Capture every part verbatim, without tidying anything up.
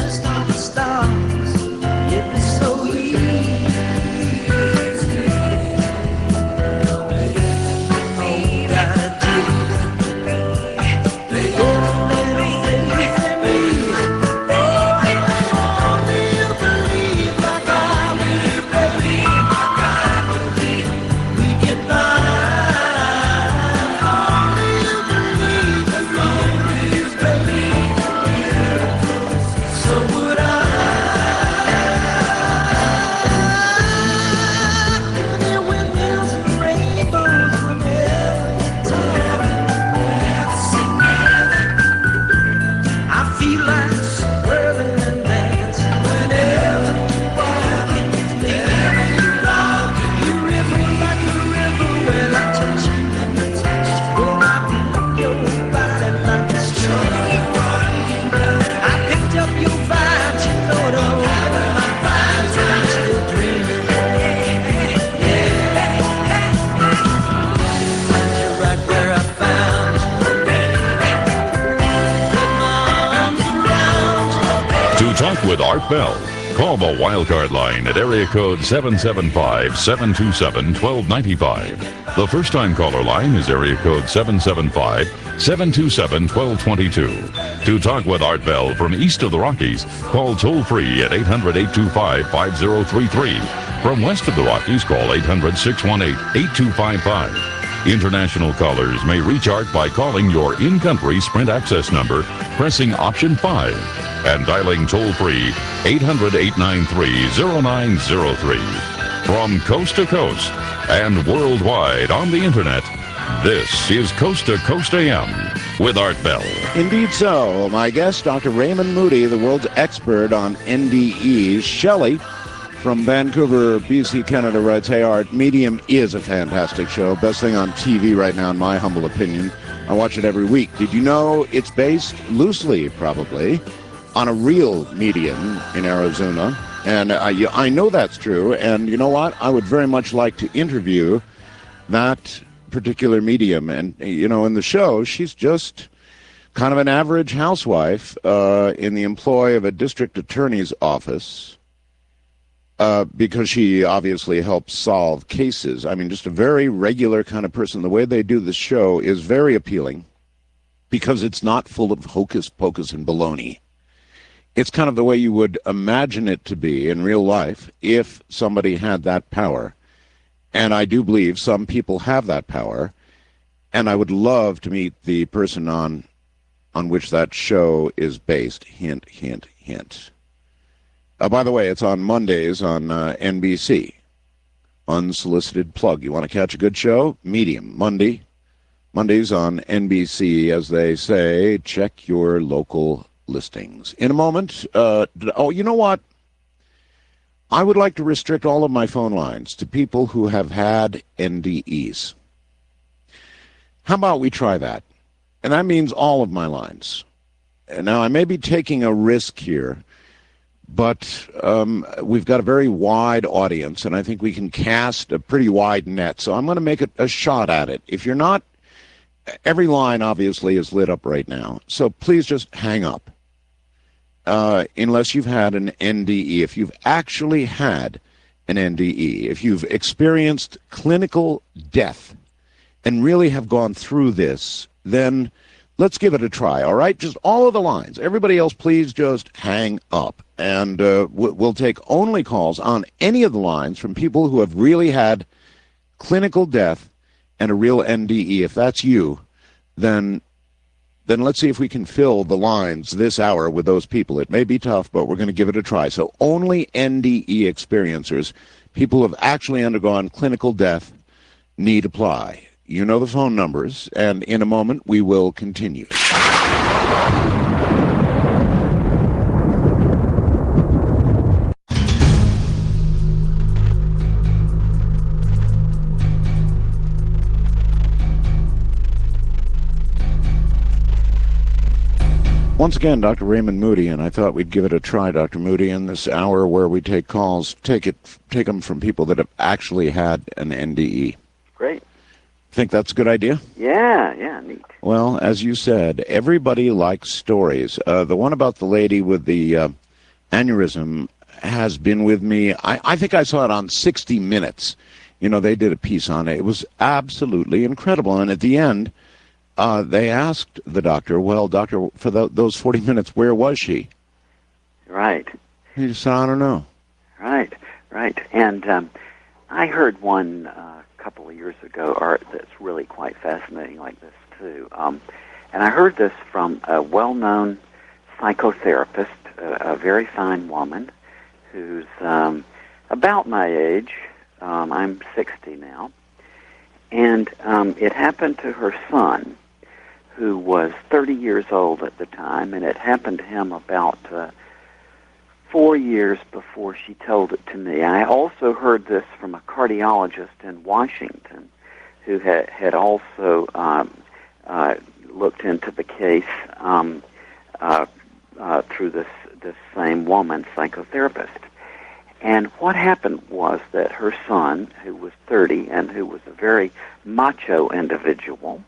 With Art Bell. Call the Wildcard line at area code seven seven five, seven two seven, one two nine five. The first-time caller line is area code seven seven five, seven two seven, one two two two. To talk with Art Bell from east of the Rockies, call toll-free at eight hundred, eight two five, five zero three three. From west of the Rockies, call eight hundred, six one eight, eight two five five. International callers may reach Art by calling your in-country Sprint access number, pressing option five, and dialing toll-free eight hundred, eight nine three, zero nine zero three. From coast to coast and worldwide on the internet, this is Coast to Coast A M with Art Bell. Indeed so. My guest, Doctor Raymond Moody, the world's expert on N D Es. Shelley from Vancouver, B C, Canada writes, "Hey Art, Medium is a fantastic show. Best thing on T V right now, in my humble opinion. I watch it every week. Did you know it's based loosely, probably, on a real medium in Arizona?" And I, I know that's true. And you know what? I would very much like to interview that particular medium. And, you know, in the show, she's just kind of an average housewife uh, in the employ of a district attorney's office. Uh, because she obviously helps solve cases. I mean, just a very regular kind of person. The way they do the show is very appealing because it's not full of hocus pocus and baloney. It's kind of the way you would imagine it to be in real life if somebody had that power. And I do believe some people have that power. And I would love to meet the person on, on which that show is based. Hint, hint, hint. Uh, by the way, it's on Mondays on uh, N B C. Unsolicited plug. You want to catch a good show? Medium. Monday. Mondays on N B C, as they say. Check your local listings. In a moment, uh, oh, you know what? I would like to restrict all of my phone lines to people who have had N D Es. How about we try that? And that means all of my lines. And now, I may be taking a risk here, but um, we've got a very wide audience, and I think we can cast a pretty wide net. So I'm going to make a, a shot at it. If you're not, every line obviously is lit up right now. So please just hang up, uh, unless you've had an N D E. If you've actually had an N D E, if you've experienced clinical death and really have gone through this, then let's give it a try, all right? Just all of the lines. Everybody else, please just hang up. And uh, we'll take only calls on any of the lines from people who have really had clinical death and a real N D E. If that's you, then then let's see if we can fill the lines this hour with those people. It may be tough, but we're going to give it a try. So only N D E experiencers, people who have actually undergone clinical death, need apply. You know the phone numbers, and in a moment we will continue. Once again, Doctor Raymond Moody, and I thought we'd give it a try, Doctor Moody, in this hour where we take calls, take it, take them from people that have actually had an N D E. Great. Think that's a good idea? Yeah, yeah, neat. Well, as you said, everybody likes stories. Uh, the one about the lady with the uh, aneurysm has been with me. I, I think I saw it on sixty minutes. You know, they did a piece on it. It was absolutely incredible. And at the end, uh, they asked the doctor, well, doctor, for the, those forty minutes, where was she? Right. He said, I don't know. Right, right. And um, I heard one uh, a couple of years ago, Art, that's really quite fascinating like this, too. Um, and I heard this from a well-known psychotherapist, a, a very fine woman, who's um, about my age. Um, I'm sixty now. And um, it happened to her son, who was thirty years old at the time, and it happened to him about uh, four years before she told it to me. I also heard this from a cardiologist in Washington, who had, had also um, uh, looked into the case um, uh, uh, through this, this same woman, psychotherapist. And what happened was that her son, who was thirty and who was a very macho individual,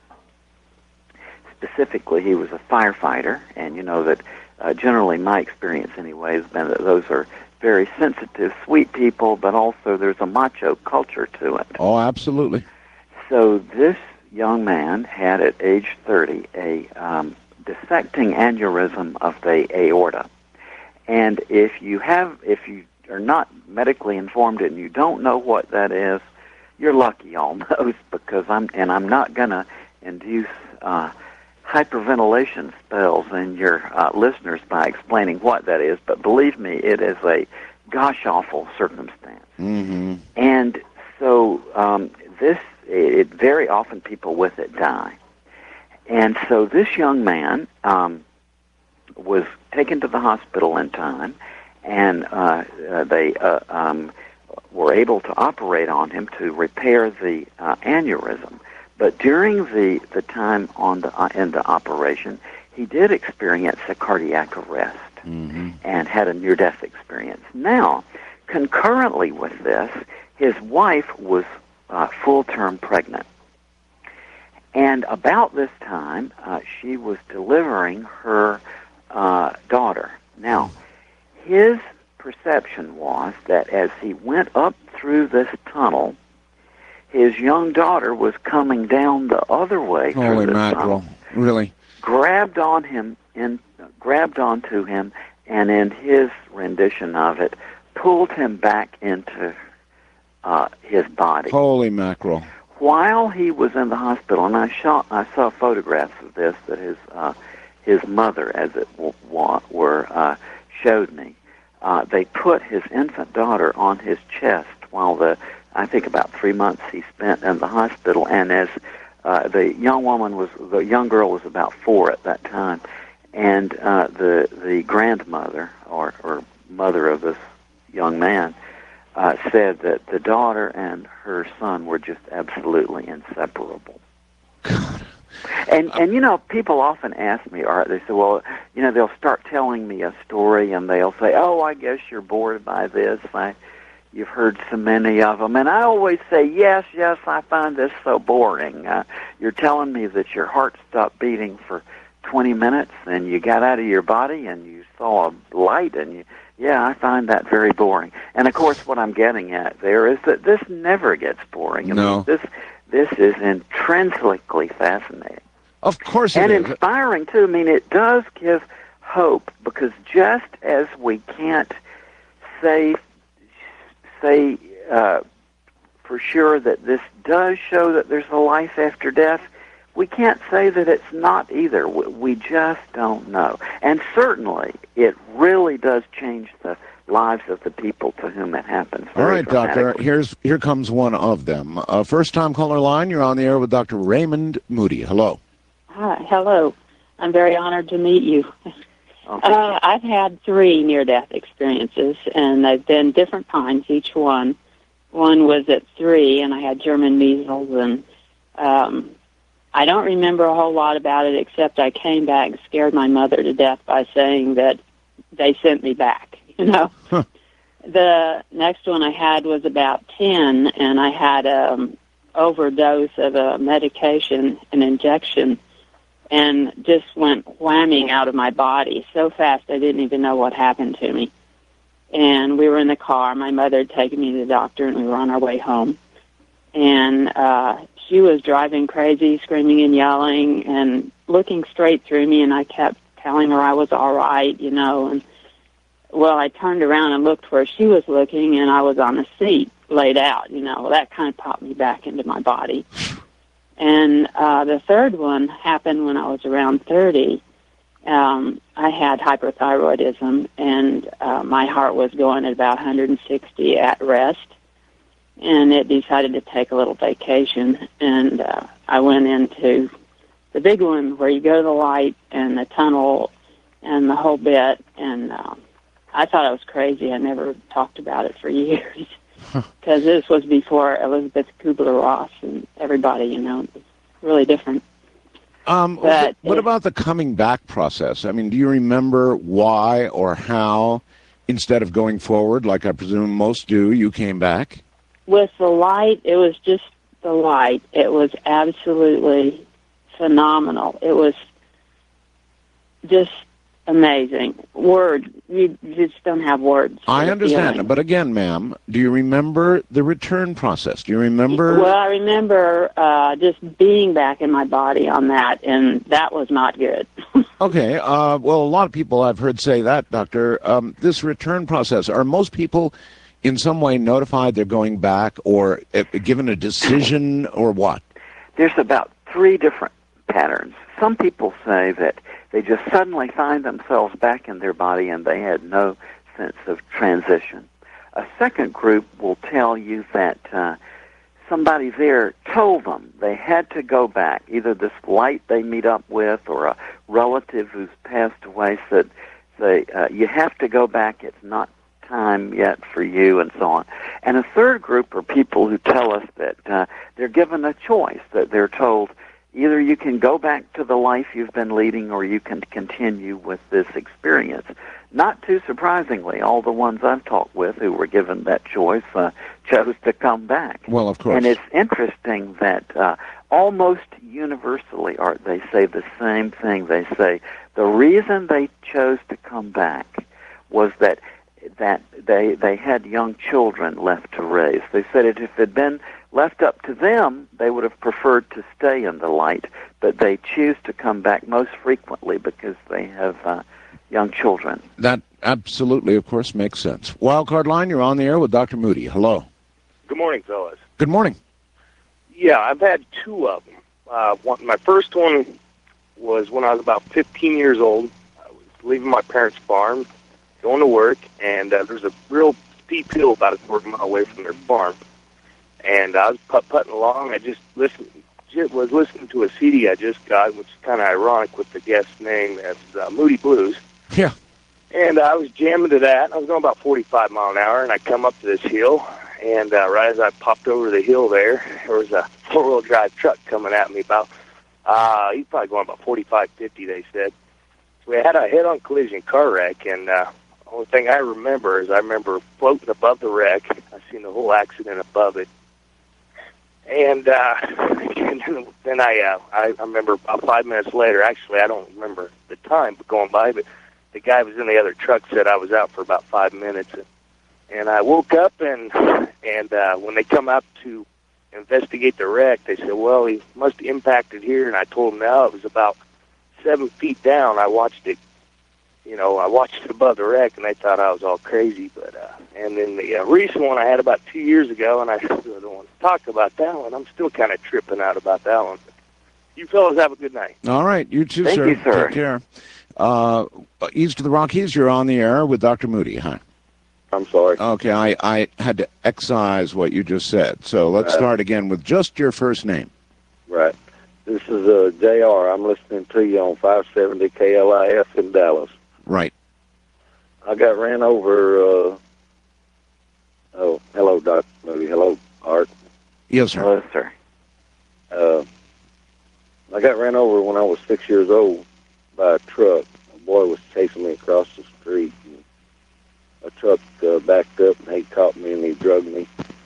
specifically he was a firefighter, and you know that uh, generally my experience anyway has been that those are very sensitive, sweet people, but also there's a macho culture to it. Oh, absolutely. So this young man had at age thirty a um, dissecting aneurysm of the aorta. And if you have, if you are not medically informed and you don't know what that is, you're lucky almost, because I'm, and I'm not going to induce uh, hyperventilation spells in your uh, listeners by explaining what that is, but believe me, it is a gosh-awful circumstance. Mm-hmm. And so um, this, it, very often people with it die. And so this young man um, was taken to the hospital in time, and uh, uh, they uh, um, were able to operate on him to repair the uh, aneurysm. But during the, the time on the uh, in the operation, he did experience a cardiac arrest mm-hmm. and had a near-death experience. Now, concurrently with this, his wife was uh, full-term pregnant. And about this time, uh, she was delivering her uh, daughter. Now, his perception was that as he went up through this tunnel, his young daughter was coming down the other way. Holy through mackerel! Tunnel, Really? grabbed on him, in grabbed onto him, and in his rendition of it, pulled him back into uh, his body. Holy mackerel! While he was in the hospital, and I saw I saw photographs of this that his uh, his mother, as it w- w- were, uh, showed me. Uh, they put his infant daughter on his chest while the, I think about three months he spent in the hospital. And as uh, the young woman was, the young girl was about four at that time, and uh, the the grandmother or, or mother of this young man uh, said that the daughter and her son were just absolutely inseparable. God. And, and you know, people often ask me, Art, they say, well, you know, they'll start telling me a story, and they'll say, oh, I guess you're bored by this. I, you've heard so many of them. And I always say, yes, yes, I find this so boring. Uh, you're telling me that your heart stopped beating for twenty minutes, and you got out of your body, and you saw a light, and you, yeah, I find that very boring. And, of course, what I'm getting at there is that this never gets boring. I no. mean, this This is intrinsically fascinating. Of course it and is. inspiring, too. I mean, it does give hope, because just as we can't say, say uh, for sure that this does show that there's a life after death, we can't say that it's not either. We just don't know. And certainly, it really does change the lives of the people to whom it happens. All right, Doctor, here's here comes one of them. Uh, first-time caller line, you're on the air with Doctor Raymond Moody. Hello. Hi, hello. I'm very honored to meet you. Oh, uh, I've had three near-death experiences, and they've been different kinds, each one. One was at three, and I had German measles, and um, I don't remember a whole lot about it, except I came back and scared my mother to death by saying that they sent me back. You know, huh. The next one I had was about ten, and I had an um, overdose of a medication, an injection, and just went whamming out of my body so fast I didn't even know what happened to me. and we were in the car. My mother had taken me to the doctor, and we were on our way home. And uh, she was driving crazy, screaming and yelling, and looking straight through me, and I kept telling her I was all right, you know. And well, I turned around and looked where she was looking, and I was on a seat laid out, you know. That kind of popped me back into my body. And uh, the third one happened when I was around thirty. Um, I had hyperthyroidism, and uh, my heart was going at about one hundred sixty at rest, and it decided to take a little vacation, and uh, I went into the big one where you go to the light and the tunnel and the whole bit, and uh, I thought I was crazy. I never talked about it for years, because this was before Elizabeth Kubler-Ross and everybody, you know. It was really different. Um, but what it, about the coming back process? I mean, do you remember why or how, instead of going forward, like I presume most do, you came back? With the light, it was just the light. It was absolutely phenomenal. It was just amazing. Word, you just don't have words. I understand, but again, ma'am, do you remember the return process? Do you remember? Well, I remember uh, just being back in my body on that, and that was not good. Okay, uh, well, a lot of people I've heard say that, Doctor. Um, this return process, are most people in some way notified they're going back, or uh, given a decision, or what? There's about three different patterns. Some people say that they just suddenly find themselves back in their body and they had no sense of transition. A second group will tell you that uh, somebody there told them they had to go back. Either this light they meet up with or a relative who's passed away said, say, uh, you have to go back, it's not time yet for you, and so on. And a third group are people who tell us that uh, they're given a choice, that they're told, either you can go back to the life you've been leading or you can continue with this experience. Not too surprisingly, all the ones I've talked with who were given that choice uh, chose to come back. Well, of course. And it's interesting that uh, almost universally, Art, they say the same thing. They say the reason they chose to come back was that that they they had young children left to raise. They said it, if it had been left up to them, they would have preferred to stay in the light, but they choose to come back most frequently because they have uh, young children. That absolutely, of course, makes sense. Wildcard Line, you're on the air with Doctor Moody. Hello. Good morning, fellas. Good morning. Yeah, I've had two of them. Uh, one, my first one was when I was about fifteen years old. I was leaving my parents' farm, going to work, and uh, there's a real steep hill about a quarter mile away from their farm. And I was putt-putting along. I just listened, just was listening to a C D I just got, which is kind of ironic with the guest's name. That's uh, Moody Blues. Yeah. And I was jamming to that. I was going about forty-five mile an hour, and I come up to this hill. And uh, right as I popped over the hill there, there was a four-wheel drive truck coming at me about, uh, he's probably going about forty-five, fifty, they said. So we had a head-on collision car wreck, and uh, the only thing I remember is I remember floating above the wreck. I seen the whole accident above it. And, uh, and then I, uh, I remember about five minutes later, actually, I don't remember the time going by, but the guy who was in the other truck said I was out for about five minutes. And, and I woke up, and and uh, when they come out to investigate the wreck, they said, well, he must have impacted here. And I told them, no, it was about seven feet down. I watched it, you know, I watched it above the wreck, and they thought I was all crazy. But uh, and then the uh, recent one I had about two years ago, and I really don't want to talk about that one. I'm still kind of tripping out about that one. But you fellas have a good night. All right, you too, Thank sir. you, sir. Take care. Uh, east of the Rockies, you're on the air with Doctor Moody. Hi. I'm sorry. Okay, I, I had to excise what you just said. So let's Right. start again with just your first name. Right. This is uh, J R. I'm listening to you on five seventy K L I F in Dallas. Right. I got ran over. Uh, oh, hello, Doctor Moody. Hello, Art. Yes, sir. Hello, sir. Uh, I got ran over when I was six years old by a truck. A boy was chasing me across the street. And a truck uh, backed up, and he caught me, and he drugged me.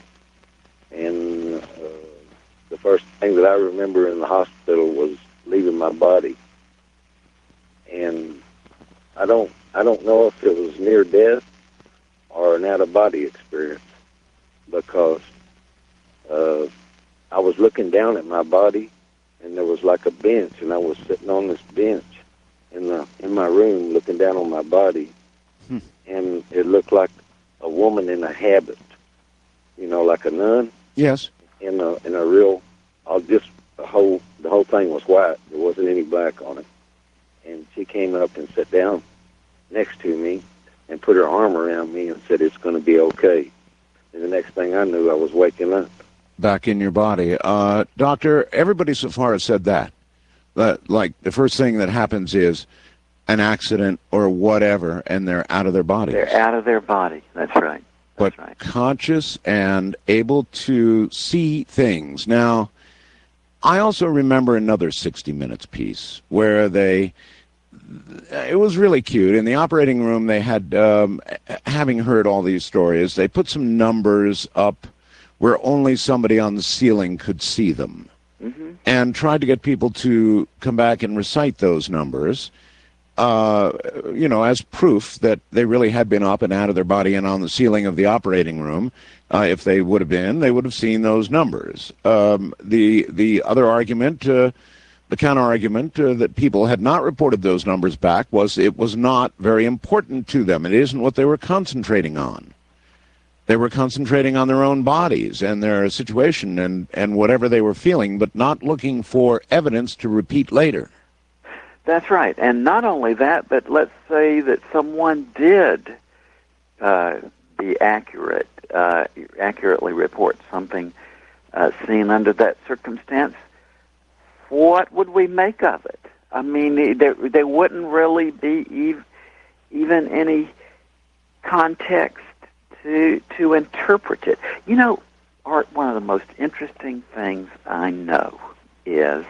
And uh, the first thing that I remember in the hospital was leaving my body. And I don't, I don't know if it was near death or out-of-body experience because uh, I was looking down at my body, and there was like a bench, and I was sitting on this bench in the in my room looking down on my body, hmm. and it looked like a woman in a habit, you know, like a nun. Yes. In a in a real, I'll just the whole the whole thing was white. There wasn't any black on it, and she came up and sat down next to me and put her arm around me and said, "It's going to be okay." And the next thing I knew, I was waking up. Back in your body. Uh, doctor, everybody so far has said that. That, like, the first thing that happens is an accident or whatever, and they're out of their body. They're out of their body. That's right. That's but right. Conscious and able to see things. Now, I also remember another sixty minutes piece where they, it was really cute. In the operating room, they had, um, having heard all these stories, they put some numbers up where only somebody on the ceiling could see them, mm-hmm. and tried to get people to come back and recite those numbers, uh, you know, as proof that they really had been up and out of their body and on the ceiling of the operating room. Uh, if they would have been, they would have seen those numbers. Um, the the other argument, uh, the counter-argument uh, that people had not reported those numbers back was it was not very important to them. It isn't what they were concentrating on. They were concentrating on their own bodies and their situation and, and whatever they were feeling, but not looking for evidence to repeat later. That's right. And not only that, but let's say that someone did uh, be accurate, uh, accurately report something uh, seen under that circumstance. What would we make of it? I mean, there, there wouldn't really be ev- even any context to to interpret it. You know, Art, one of the most interesting things I know is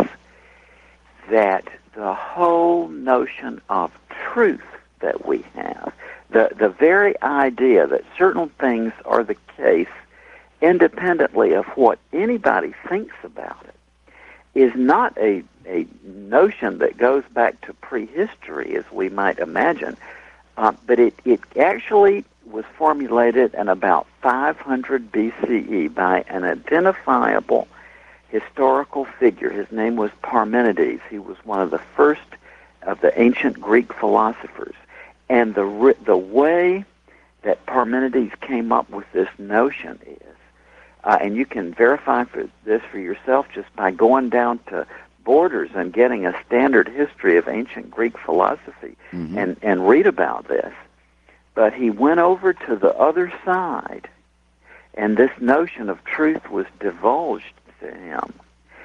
that the whole notion of truth that we have, the, the very idea that certain things are the case independently of what anybody thinks about it, is not a, a notion that goes back to prehistory, as we might imagine, uh, but it, it actually was formulated in about five hundred B C E by an identifiable historical figure. His name was Parmenides. He was one of the first of the ancient Greek philosophers. And the the way that Parmenides came up with this notion is, uh, and you can verify for this for yourself just by going down to Borders and getting a standard history of ancient Greek philosophy, mm-hmm. and, and read about this. But he went over to the other side, and this notion of truth was divulged to him.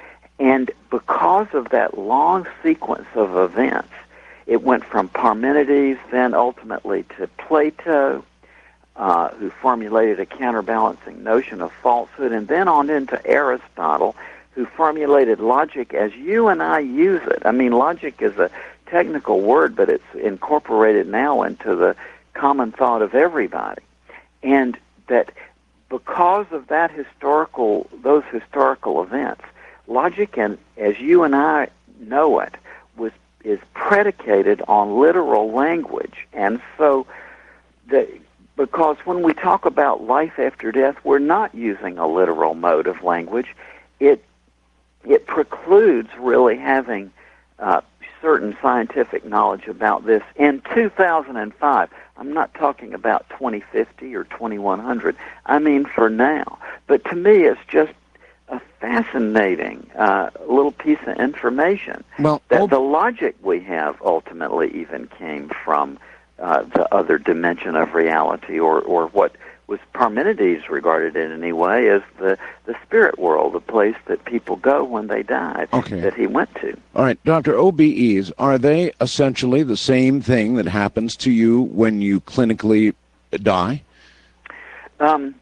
And because of that long sequence of events, it went from Parmenides, then ultimately to Plato, uh, who formulated a counterbalancing notion of falsehood, and then on into Aristotle, who formulated logic as you and I use it. I mean, logic is a technical word, but it's incorporated now into the common thought of everybody. And that because of that historical, those historical events, logic, and as you and I know it, was is predicated on literal language. And so, the, because when we talk about life after death, we're not using a literal mode of language. It it precludes really having uh, certain scientific knowledge about this in two thousand five. I'm not talking about twenty fifty or twenty-one hundred. I mean for now. But to me, it's just a fascinating uh, little piece of information. Well, that oh, the logic we have ultimately even came from uh, the other dimension of reality, or, or what was Parmenides regarded in any way as the, the spirit world, the place that people go when they died, okay. that he went to. All right, Doctor O B Es, are they essentially the same thing that happens to you when you clinically die? Um,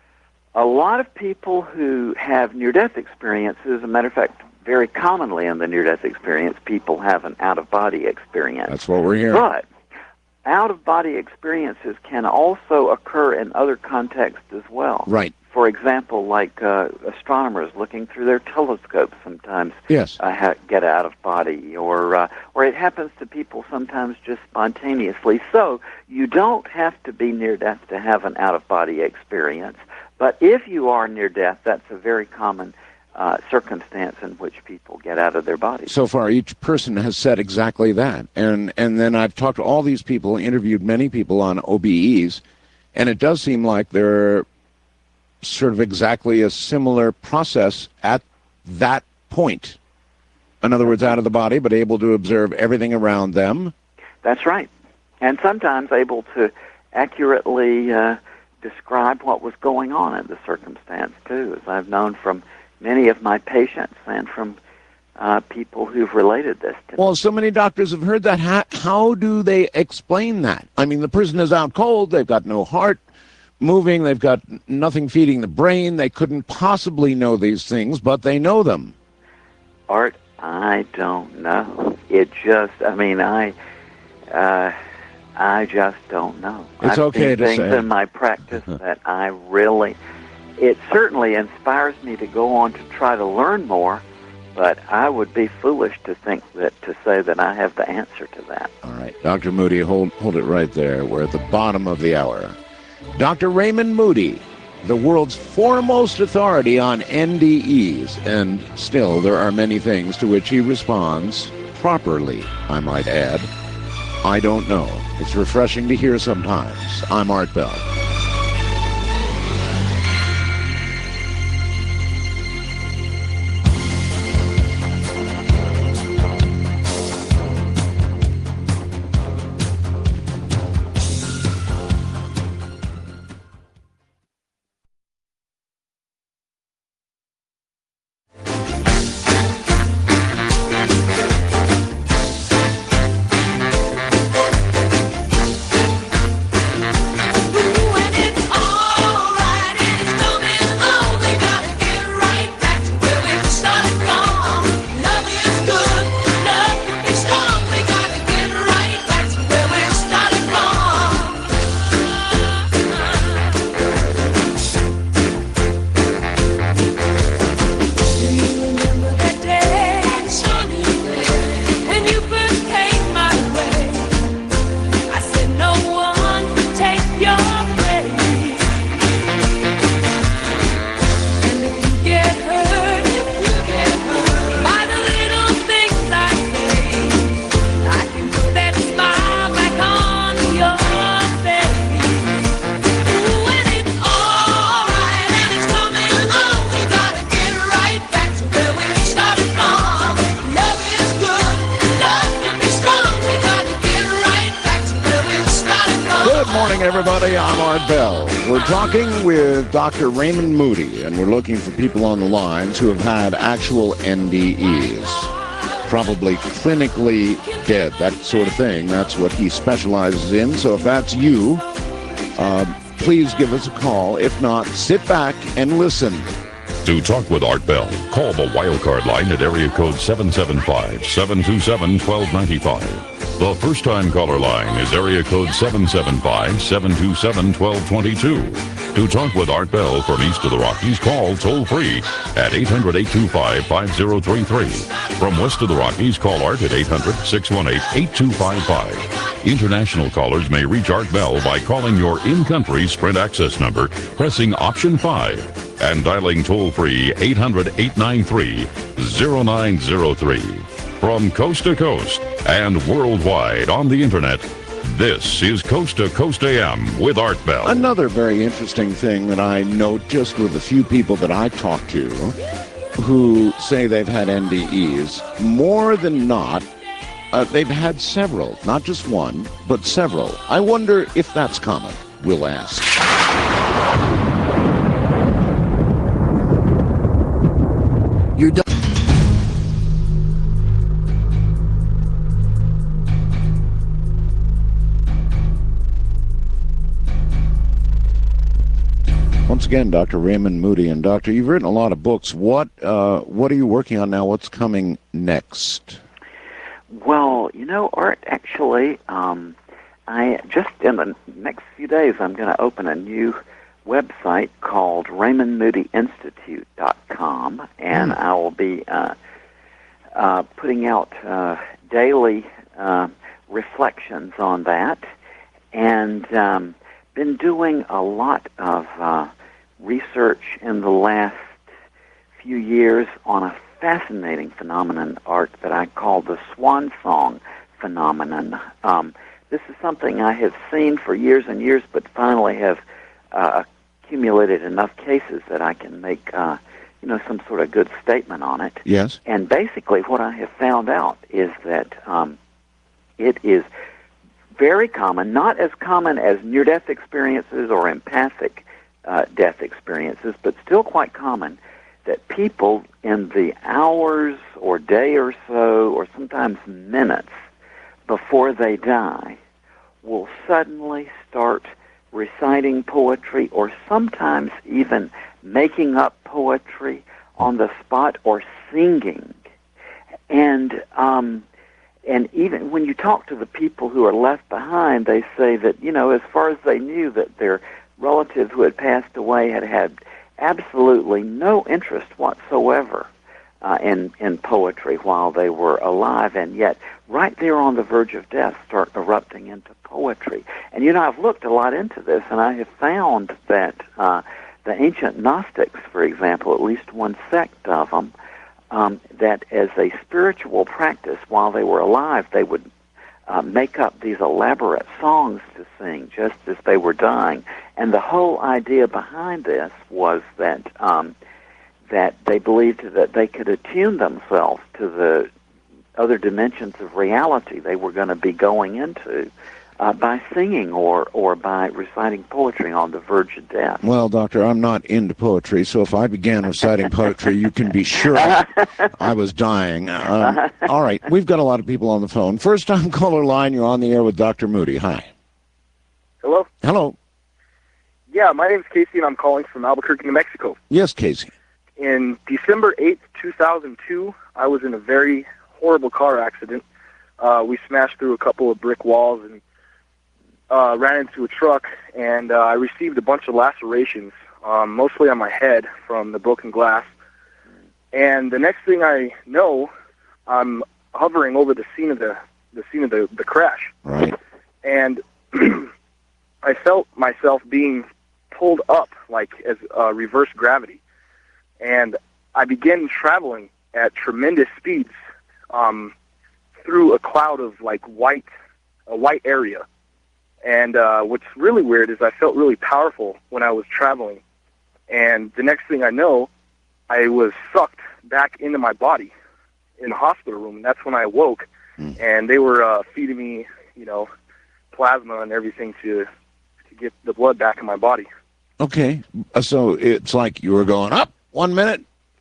a lot of people who have near-death experiences, as a matter of fact, very commonly in the near-death experience, people have an out-of-body experience. That's what we're hearing. But out-of-body experiences can also occur in other contexts as well. Right. For example, like uh, astronomers looking through their telescopes sometimes Yes. uh, ha- get out of body, or uh, or it happens to people sometimes just spontaneously. So you don't have to be near death to have an out-of-body experience. But if you are near death, that's a very common uh, circumstance in which people get out of their bodies. So far, each person has said exactly that. And and then I've talked to all these people, interviewed many people on O B Es, and it does seem like they're sort of exactly a similar process at that point. In other words, out of the body, but able to observe everything around them. That's right. And sometimes able to accurately uh, describe what was going on in the circumstance, too, as I've known from many of my patients and from uh, people who've related this to me. Well, so many doctors have heard that. How, how do they explain that? I mean, the person is out cold, they've got no heart moving, they've got nothing feeding the brain, they couldn't possibly know these things, but they know them. Art, I don't know. It just, I mean, I, uh, I just don't know. It's I've okay seen to things say. in my practice that I really, it certainly inspires me to go on to try to learn more, but I would be foolish to think that, to say that I have the answer to that. All right, Doctor Moody, hold, hold it right there. We're at the bottom of the hour. Doctor Raymond Moody, the world's foremost authority on N D Es, and still there are many things to which he responds properly, I might add. I don't know. It's refreshing to hear sometimes. I'm Art Bell. Everybody, I'm Art Bell. We're talking with Doctor Raymond Moody, and we're looking for people on the lines who have had actual N D Es, probably clinically dead, that sort of thing. That's what he specializes in. So if that's you, uh, please give us a call. If not, sit back and listen. To talk with Art Bell, call the Wildcard line at area code seven seven five, seven two seven, one two nine five. The first-time caller line is area code seven seven five, seven two seven, one two two two. To talk with Art Bell from east of the Rockies, call toll-free at eight hundred, eight two five, five zero three three. From west of the Rockies, call Art at eight hundred, six one eight, eight two five five. International callers may reach Art Bell by calling your in-country Sprint access number, pressing option five, and dialing toll-free eight hundred, eight nine three, zero nine zero three. From coast to coast and worldwide on the internet, this is Coast to Coast A M with Art Bell. Another very interesting thing that I note just with a few people that I talk to who say they've had N D Es, more than not, uh, they've had several, not just one, but several. I wonder if that's common, we'll ask. You're done. Once again, Doctor Raymond Moody. And Doctor, you've written a lot of books. What uh, what are you working on now? What's coming next? Well, you know, Art, actually, um, I just in the next few days, I'm going to open a new website called Raymond Moody Institute dot com, and Mm. I will be uh, uh, putting out uh, daily uh, reflections on that, and um, been doing a lot of uh, research in the last few years on a fascinating phenomenon, Art, that I call the swan song phenomenon. Um, this is something I have seen for years and years, but finally have uh, accumulated enough cases that I can make, uh, you know, some sort of good statement on it. Yes. And basically, what I have found out is that um, it is very common, not as common as near-death experiences or empathic uh, death experiences, but still quite common, that people in the hours or day or so, or sometimes minutes before they die, will suddenly start reciting poetry, or sometimes even making up poetry on the spot, or singing. And um, and even when you talk to the people who are left behind, they say that, you know, as far as they knew, that their relatives who had passed away had had absolutely no interest whatsoever uh, in, in poetry while they were alive, and yet right there on the verge of death start erupting into poetry. And, you know, I've looked a lot into this, and I have found that uh, the ancient Gnostics, for example, at least one sect of them, um, that as a spiritual practice while they were alive, they would uh, make up these elaborate songs to sing just as they were dying. And the whole idea behind this was that um, that they believed that they could attune themselves to the other dimensions of reality they were going to be going into uh, by singing or, or by reciting poetry on the verge of death. Well, Doctor, I'm not into poetry, so if I began reciting poetry, you can be sure I was dying. Um, all right, we've got a lot of people on the phone. First time caller line, you're on the air with Doctor Moody. Hi. Hello? Hello. Yeah, my name's Casey, and I'm calling from Albuquerque, New Mexico. Yes, Casey. In December eighth, two thousand two, I was in a very horrible car accident. Uh, we smashed through a couple of brick walls and uh, ran into a truck, and uh, I received a bunch of lacerations, um, mostly on my head from the broken glass. And the next thing I know, I'm hovering over the scene of the, the scene of the, the crash. Right. And I felt myself being pulled up, like as uh, reverse gravity. And I began traveling at tremendous speeds um, through a cloud of like white, a white area. And uh, what's really weird is I felt really powerful when I was traveling. And the next thing I know, I was sucked back into my body in the hospital room. And that's when I awoke. Mm. And they were uh, feeding me, you know, plasma and everything to to get the blood back in my body. Okay. So it's like you were going up one minute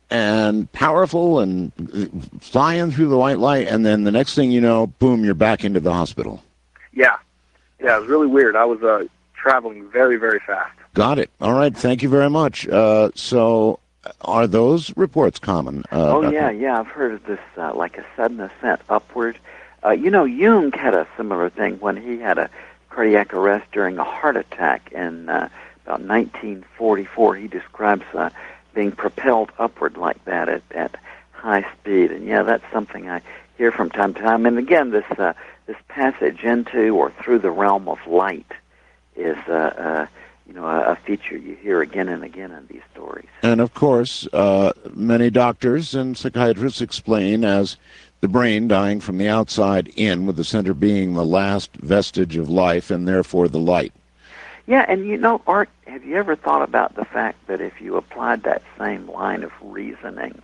and powerful and flying through the white light, and then the next thing you know, boom, you're back into the hospital. Yeah. Yeah, it was really weird. I was uh, traveling very, very fast. Got it. All right. Thank you very much. Uh, so are those reports common? Uh, oh, Doctor yeah, yeah. I've heard of this, uh, like a sudden ascent upward. Uh, you know, Jung had a similar thing when he had a cardiac arrest during a heart attack in uh, about nineteen forty-four. He describes uh, being propelled upward like that at, at high speed. And, yeah, that's something I hear from time to time. And, again, this uh, this passage into or through the realm of light is, uh, uh, you know, a, a feature you hear again and again in these stories. And, of course, uh, many doctors and psychiatrists explain as the brain dying from the outside in, with the center being the last vestige of life and therefore the light. Yeah, and you know, Art, have you ever thought about the fact that if you applied that same line of reasoning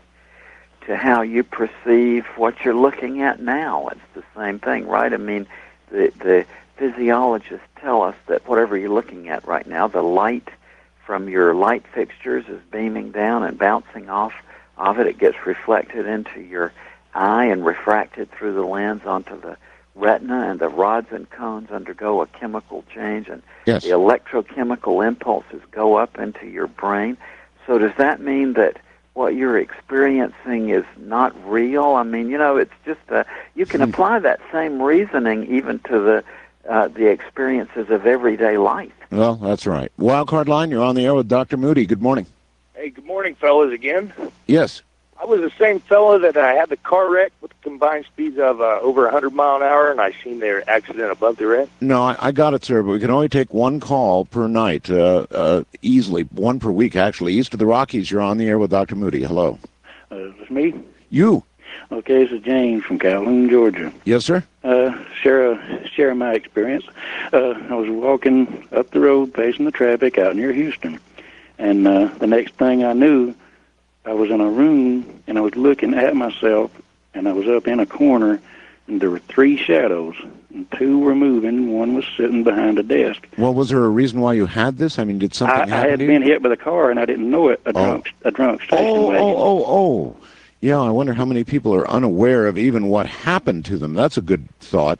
to how you perceive what you're looking at now, it's the same thing, right? I mean, the, the physiologists tell us that whatever you're looking at right now, the light from your light fixtures is beaming down and bouncing off of it. It gets reflected into your eye and refracted through the lens onto the retina, and the rods and cones undergo a chemical change, and yes. the electrochemical impulses go up into your brain. So does that mean that what you're experiencing is not real? I mean, you know, it's just, uh, you can apply that same reasoning even to the uh, the experiences of everyday life. Well, that's right. Wildcard Line, you're on the air with Doctor Moody. Good morning. Hey, good morning, fellas, again. Yes. I was the same fella that I had the car wreck with the combined speeds of uh, over one hundred mile an hour, and I seen their accident above the red. No, I, I got it, sir, but we can only take one call per night, uh, uh, easily, one per week, actually. East of the Rockies, you're on the air with Doctor Moody. Hello. Uh, it's me? You. Okay, this is James from Calhoun, Georgia. Yes, sir? Uh, share, a, share my experience. Uh, I was walking up the road, facing the traffic out near Houston, and uh, the next thing I knew, I was in a room, and I was looking at myself, and I was up in a corner, and there were three shadows, and two were moving. One was sitting behind a desk. Well, was there a reason why you had this? I mean, did something I, happen I had to been you? hit by the car, and I didn't know it. A drunk, a drunk station Oh, wagon. oh, oh, oh. Yeah, I wonder how many people are unaware of even what happened to them. That's a good thought.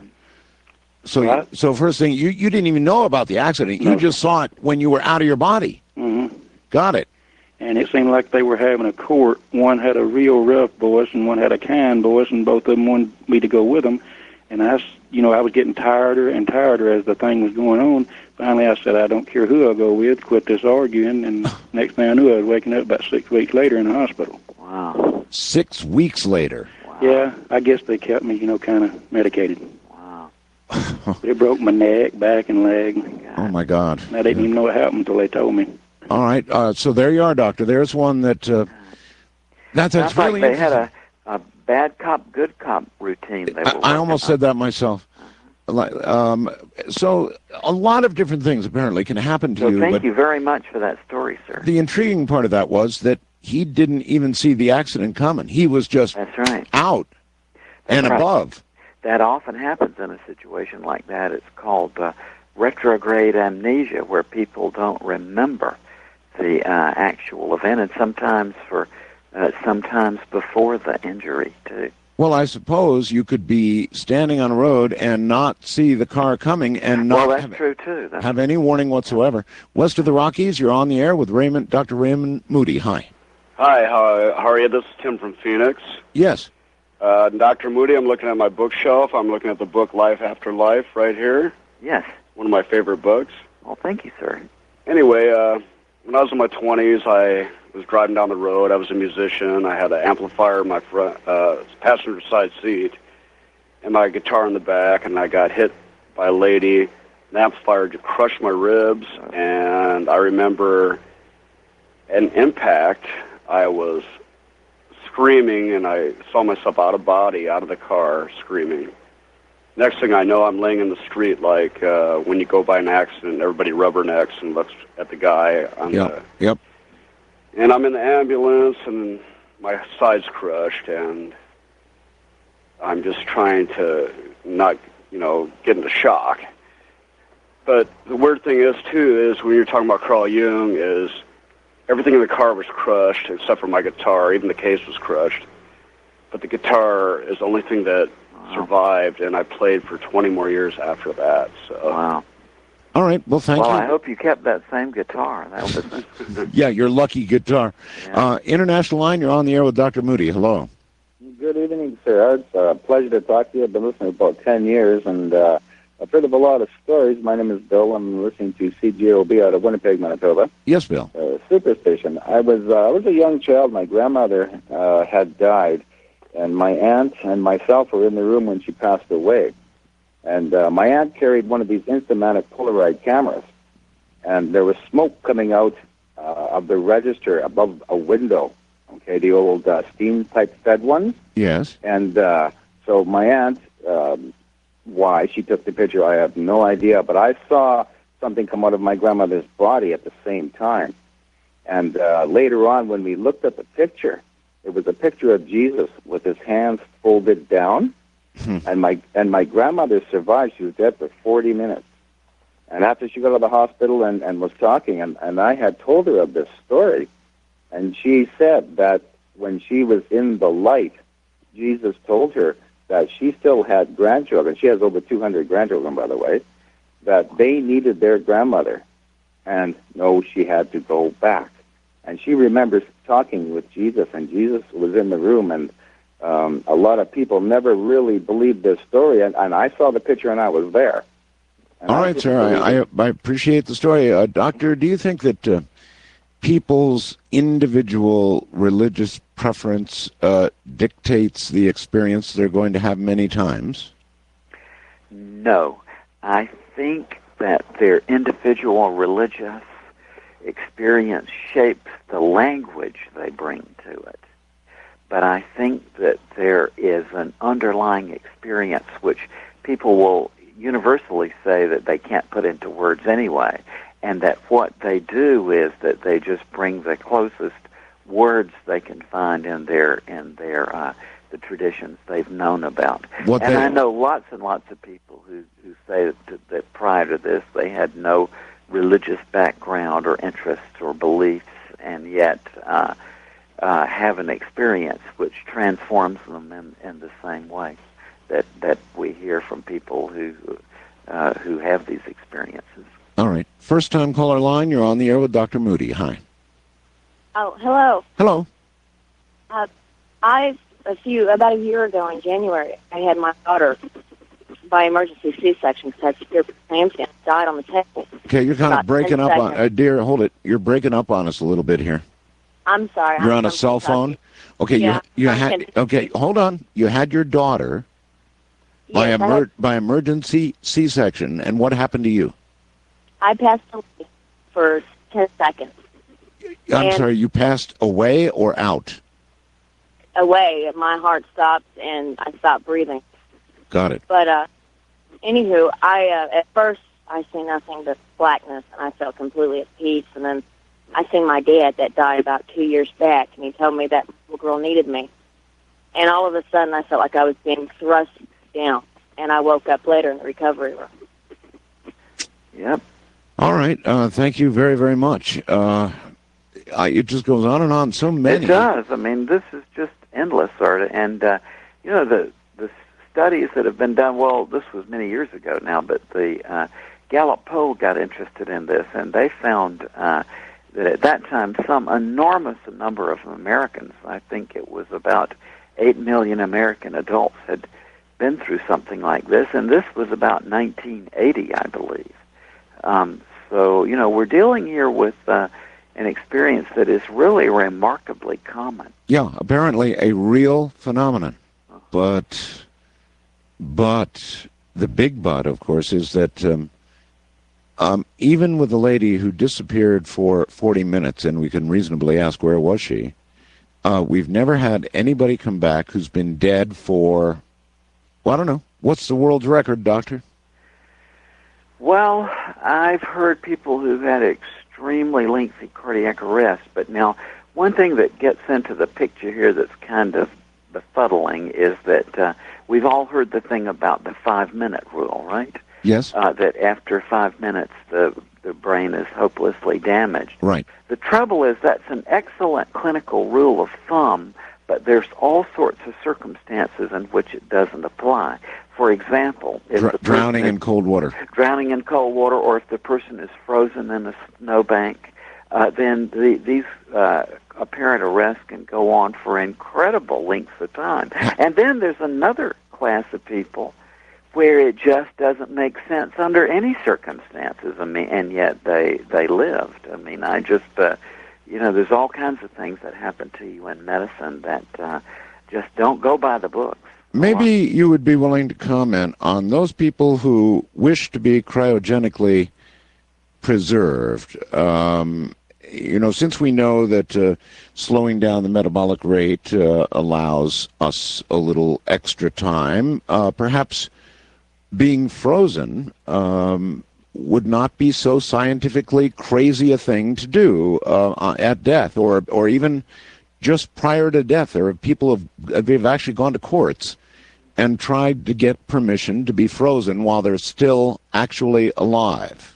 So, What? so first thing, you, you didn't even know about the accident. You No. just saw it when you were out of your body. Mm-hmm. Got it. And it seemed like they were having a court. One had a real rough voice, and one had a kind voice, and both of them wanted me to go with them. And I, s- you know, I was getting tireder and tireder as the thing was going on. Finally, I said, I don't care who I go with, quit this arguing. And next thing I knew, I was waking up about six weeks later in the hospital. Wow. Six weeks later. Wow. Yeah, I guess they kept me, you know, kind of medicated. Wow. But it broke my neck, back, and leg. Oh, my God. And I didn't even know it happened until they told me. All right. Uh, so there you are, Doctor. There's one that... Uh, that's that's Sounds like really they had interesting. a, a bad cop, good cop routine. They were I, I working almost on. said that myself. Like, um, so a lot of different things apparently can happen to So you. thank but you very much for that story, sir. the intriguing part of that was that he didn't even see the accident coming. He was just That's right. out and That's right. above. That often happens in a situation like that. It's called uh, retrograde amnesia, where people don't remember the uh, actual event, and sometimes for uh, sometimes before the injury too. Well, I suppose you could be standing on a road and not see the car coming and not Well, that's have, true too. That's have any warning whatsoever. West of the Rockies, you're on the air with Raymond, Doctor Raymond Moody. Hi. Hi, how, how are you? This is Tim from Phoenix. Yes. Uh, Doctor Moody, I'm looking at my bookshelf. I'm looking at the book Life After Life right here. Yes. One of my favorite books. Well, thank you, sir. Anyway, uh, when I was in my twenties, I was driving down the road. I was a musician. I had an amplifier in my front, uh, passenger side seat and my guitar in the back, and I got hit by a lady. The amplifier just crushed my ribs, and I remember an impact. I was screaming, and I saw myself out of body, out of the car, screaming. Next thing I know, I'm laying in the street like uh, when you go by an accident, everybody rubbernecks and looks at the guy on Yep. the... Yep. And I'm in the ambulance, and my side's crushed, and I'm just trying to not, you know, get into shock. But the weird thing is, too, is when you're talking about Carl Jung, is everything in the car was crushed except for my guitar. Even the case was crushed. But the guitar is the only thing that Wow. survived, and I played for twenty more years after that. So. Wow. All right. Well, thank well, you. I hope you kept that same guitar. That was Yeah, your lucky guitar. Yeah. Uh, International Line, you're on the air with Doctor Moody. Hello. Good evening, sir. It's a pleasure to talk to you. I've been listening for about ten years, and uh, I've heard of a lot of stories. My name is Bill. I'm listening to C G O B out of Winnipeg, Manitoba. Yes, Bill. Uh, Superstation. I was uh, I was a young child. My grandmother uh, had died, and my aunt and myself were in the room when she passed away. And uh, my aunt carried one of these Instamatic Polaroid cameras, and there was smoke coming out uh, of the register above a window. Okay, the old uh, steam pipe fed ones. Yes. And uh, so my aunt, um, why she took the picture, I have no idea. But I saw something come out of my grandmother's body at the same time. And uh, later on, when we looked at the picture, it was a picture of Jesus with his hands folded down. Hmm. And my and my grandmother survived. She was dead for forty minutes. And after she got out of the hospital and, and was talking, and, and I had told her of this story, and she said that when she was in the light, Jesus told her that she still had grandchildren. She has over two hundred grandchildren, by the way, that they needed their grandmother. And no, she had to go back. And she remembers talking with Jesus, and Jesus was in the room, and um, a lot of people never really believed this story. And, and I saw the picture, and I was there. And All I right, just sir. I, believe I, I appreciate the story. Uh, doctor, do you think that uh, people's individual religious preference uh, dictates the experience they're going to have many times? No. I think that their individual religious experience shapes the language they bring to it. But I think that there is an underlying experience which people will universally say that they can't put into words anyway, and that what they do is that they just bring the closest words they can find in their in their uh, the traditions they've known about. What and they- I know lots and lots of people who, who say that, that prior to this they had no religious background or interests or beliefs, and yet uh, uh, have an experience which transforms them in, in the same way that, that we hear from people who uh, who have these experiences. All right. First time caller line, you're on the air with Doctor Moody. Hi. Oh, hello. Hello. Uh, I a few about a year ago in January, I had my daughter by emergency C-section because I had severe preeclampsia. Died on the table. Okay, you're kind About of breaking ten up on, seconds. uh, dear, hold it. You're breaking up on us a little bit here. I'm sorry. You're I'm, on a I'm cell phone? Okay, Yeah, you you I'm had Kentucky. okay, hold on. You had your daughter by Yes, I emer- had- by emergency C-section, and what happened to you? I passed away for ten seconds. I'm And- sorry, you passed away or out? Away, my heart stopped and I stopped breathing. Got it. But uh, anywho, I uh, at first I seen nothing but blackness, and I felt completely at peace. And then I seen my dad that died about two years back, and he told me that little girl needed me. And all of a sudden, I felt like I was being thrust down, and I woke up later in the recovery room. Yep. All right. Uh, thank you very, very much. Uh, I, it just goes on and on. So many. It does. I mean, this is just endless, sort of. And, uh, you know, the the studies that have been done, well, this was many years ago now, but the uh, Gallup poll got interested in this, and they found uh, that at that time some enormous number of Americans, I think it was about eight million American adults, had been through something like this, and this was about nineteen eighty, I believe. Um, so, you know, we're dealing here with uh, an experience that is really remarkably common. Yeah, apparently a real phenomenon. But, but the big but, of course, is that um, um, even with the lady who disappeared for forty minutes, and we can reasonably ask where was she, uh, we've never had anybody come back who's been dead for, well, I don't know, what's the world's record, Doctor? Well, I've heard people who've had extremely lengthy cardiac arrest, but now one thing that gets into the picture here that's kind of befuddling is that uh, we've all heard the thing about the five-minute rule, right? Yes. Uh, that after five minutes, the, the brain is hopelessly damaged. Right. The trouble is that's an excellent clinical rule of thumb, but there's all sorts of circumstances in which it doesn't apply. For example, if Dr- the person drowning is in cold water. drowning in cold water, or if the person is frozen in a snowbank, uh, then the, these uh, apparent arrests can go on for incredible lengths of time. And then there's another class of people where it just doesn't make sense under any circumstances. I mean, and yet they they lived. I mean, I just uh, you know, there's all kinds of things that happen to you in medicine that uh, just don't go by the books. Maybe you would be willing to comment on those people who wish to be cryogenically preserved. Um, you know, since we know that uh, slowing down the metabolic rate uh, allows us a little extra time, uh, perhaps being frozen um, would not be so scientifically crazy a thing to do uh, at death, or or even just prior to death. There are people have they've actually gone to courts and tried to get permission to be frozen while they're still actually alive.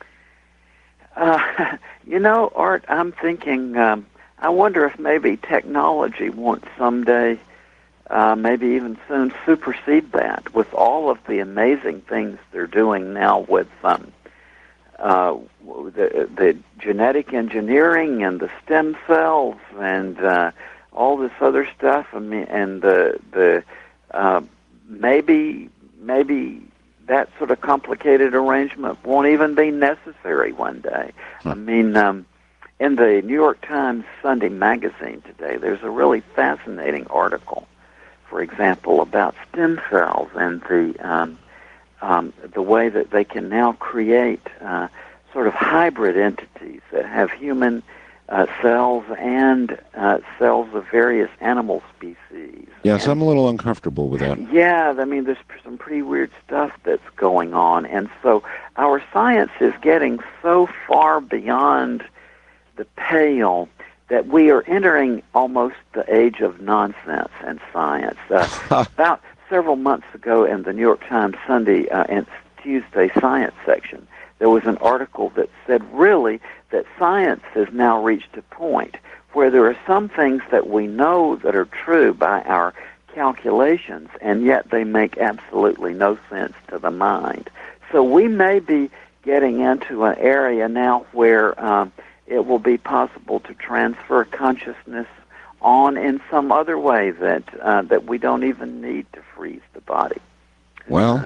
Uh, you know, Art, I'm thinking, um, I wonder if maybe technology won't someday, uh, maybe even soon, supersede that with all of the amazing things they're doing now with um, uh, the, the genetic engineering and the stem cells and uh, all this other stuff. I mean, and the the uh, maybe maybe that sort of complicated arrangement won't even be necessary one day. I mean, um, in the New York Times Sunday magazine today, there's a really fascinating article, for example, about stem cells and the um, um, the way that they can now create uh, sort of hybrid entities that have human uh, cells and uh, cells of various animal species. Yes, and, I'm a little uncomfortable with that. Yeah, I mean, there's some pretty weird stuff that's going on. And so our science is getting so far beyond the pale that we are entering almost the age of nonsense in science. Uh, about several months ago in the New York Times Sunday uh, and Tuesday science section, there was an article that said really that science has now reached a point where there are some things that we know that are true by our calculations, and yet they make absolutely no sense to the mind. So we may be getting into an area now where um, it will be possible to transfer consciousness on in some other way that uh, that we don't even need to freeze the body. Well,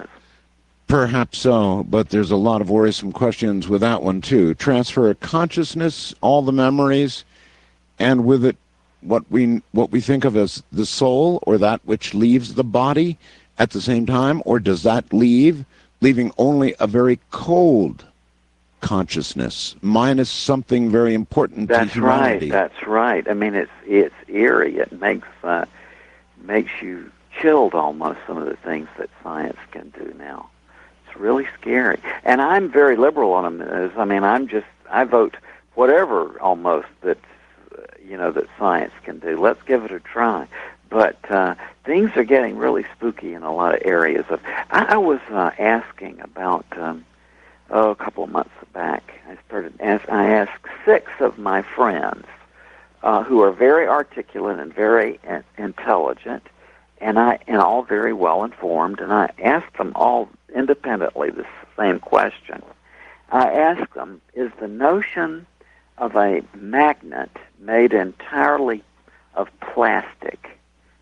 perhaps so, but there's a lot of worrisome questions with that one, too. Transfer of consciousness, all the memories, and with it what we what we think of as the soul, or that which leaves the body at the same time, or does that leave, leaving only a very cold consciousness, minus something very important that's to humanity? Right, that's right. I mean, it's it's eerie. It makes uh, makes you chilled almost, some of the things that science can do now. It's really scary. And I'm very liberal on them. I mean, I'm just, I vote whatever almost that, you know, that science can do. Let's give it a try. But uh, things are getting really spooky in a lot of areas. Of I, I was uh, asking about, um, oh, a couple of months back, I started, ask, I asked six of my friends uh, who are very articulate and very in- intelligent, and I and all very well informed, and I asked them all independently the same question. I asked them, is the notion of a magnet made entirely of plastic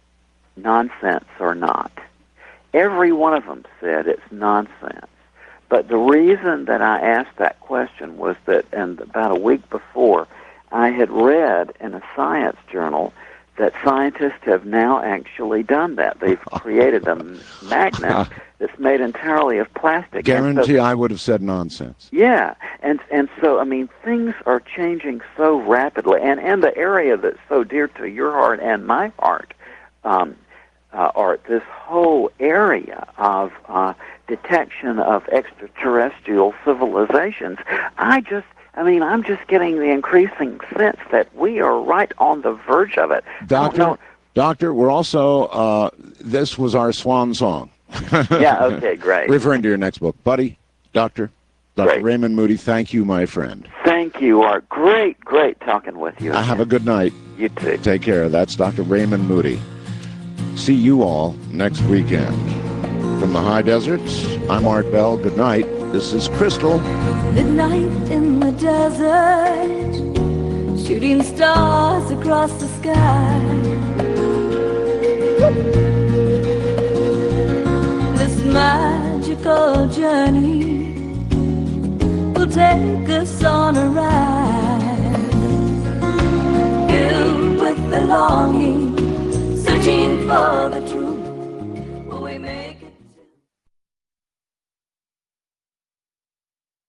nonsense or not? Every one of them said it's nonsense. But the reason that I asked that question was that, and about a week before, I had read in a science journal that scientists have now actually done that. They've created a magnet that's made entirely of plastic. Guarantee so, I would have said nonsense. Yeah, and and so, I mean, things are changing so rapidly. And, and the area that's so dear to your heart and my heart, um, uh, Art, this whole area of uh, detection of extraterrestrial civilizations, I just, I mean, I'm just getting the increasing sense that we are right on the verge of it. Doctor, Doctor, we're also, uh, this was our swan song. Yeah, okay, great. Referring to your next book. Buddy, Doctor, Doctor Great. Raymond Moody, thank you, my friend. Thank you, Art. Great, great talking with you. I have a good night. You too. Take care. That's Doctor Raymond Moody. See you all next weekend. From the high deserts, I'm Art Bell. Good night. This is Crystal. Midnight in the desert, shooting stars across the sky. This magical journey will take us on a ride, filled with belonging, searching for the truth.